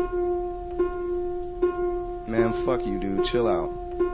Man, fuck you, dude. Chill out.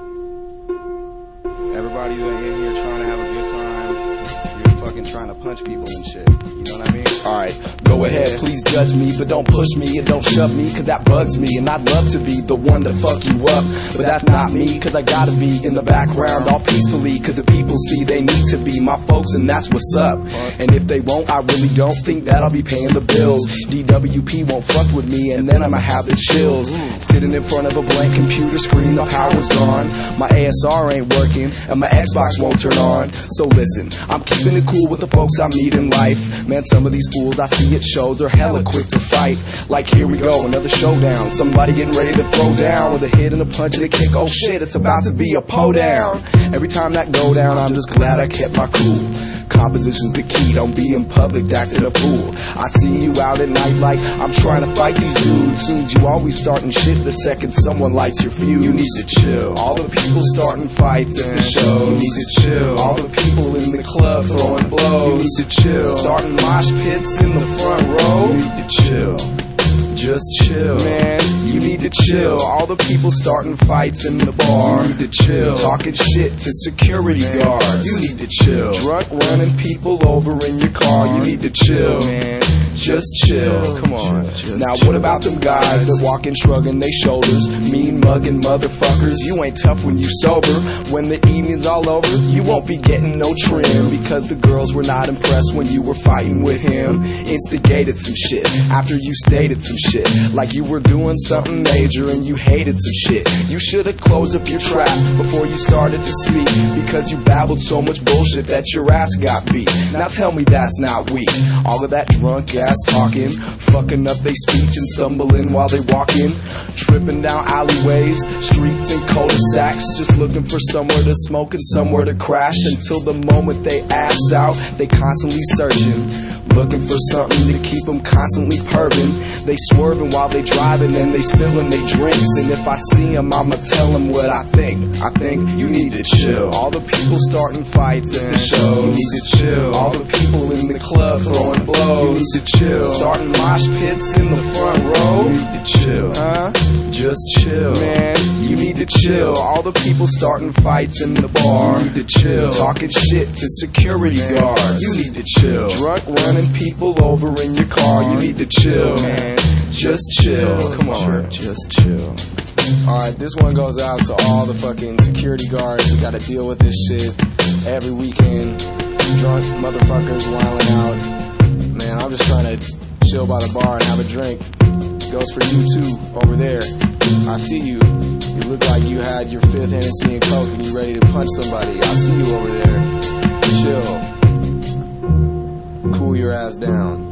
Everybody's in here trying to have a good time. You're fucking trying to punch people and shit. You know what I mean? Alright, go ahead, please judge me, but don't push me and don't shove me, cause that bugs me. And I'd love to be the one to fuck you up, but that's not me, cause I gotta be in the background all peacefully, cause the people see they need to be my folks, and that's what's up. And if they won't, I really don't think that I'll be paying the bills. DWP won't fuck with me, and then I'ma have the chills. Sitting in front of a blank computer screen, the power's gone, my ASR ain't working, and my Xbox won't turn on. So listen, I'm keeping it cool with the folks I meet in life. Man, some of these fools I see at shows are hella quick to fight. Like here we go, another showdown. Somebody getting ready to throw down with a hit and a punch and a kick. Oh shit, it's about to be a po down. Every time that go down, I'm just glad I kept my cool. Composition's the key, don't be in public acting a fool. I see you out at night like I'm trying to fight these dudes. Seems you always starting shit the second someone lights your fuse. You need to chill. All the people starting fights at the shows. You need to chill. All the people in the club throwing blows. You need to chill. Starting mosh pits in the front row. You need to chill. Just chill, man. You need to chill. All the people starting fights in the bar. You need to chill. Talking shit to security guards. You need to chill. Drunk running people over in your car. You need to chill, man. Just chill. Come on. Now what about them guys that walking shrugging they shoulders, mean mugging motherfuckers? You ain't tough when you sober. When the evening's all over, you won't be getting no trim, because the girls were not impressed when you were fighting with him. Instigated some shit after you stated some shit, like you were doing something major and you hated some shit. You should have closed up your trap before you started to speak, because you babbled so much bullshit that your ass got beat. Now tell me that's not weak. All of that drunk ass talking, fucking up they speech and stumbling while they walking, tripping down alleyways, streets and cul-de-sacs, just looking for somewhere to smoke and somewhere to crash, until the moment they ass out, they constantly searching, looking for something to keep them constantly perving. They swerving while they driving and they spilling they drinks, and if I see them, I'ma tell them what I think. I think you need to chill. All the people starting fights at the shows. You need to chill. All the people in the club throwing blows. You need to chill. Starting mosh pits in the front row. You need to chill. Just chill, man. You need to chill. All the people starting fights in the bar. You need to chill. Talking shit to security guards. You need to chill. Drunk running people over in your car. You need to chill, man. Just chill. Come on, just chill. Alright, this one goes out to all the fucking security guards who gotta deal with this shit every weekend. Drunk motherfuckers wilding out. Man, I'm just trying to chill by the bar and have a drink. Goes for you too, over there. I see you. You look like you had your 5th Hennessy and Coke and you ready to punch somebody. I see you over there. Chill. Cool your ass down.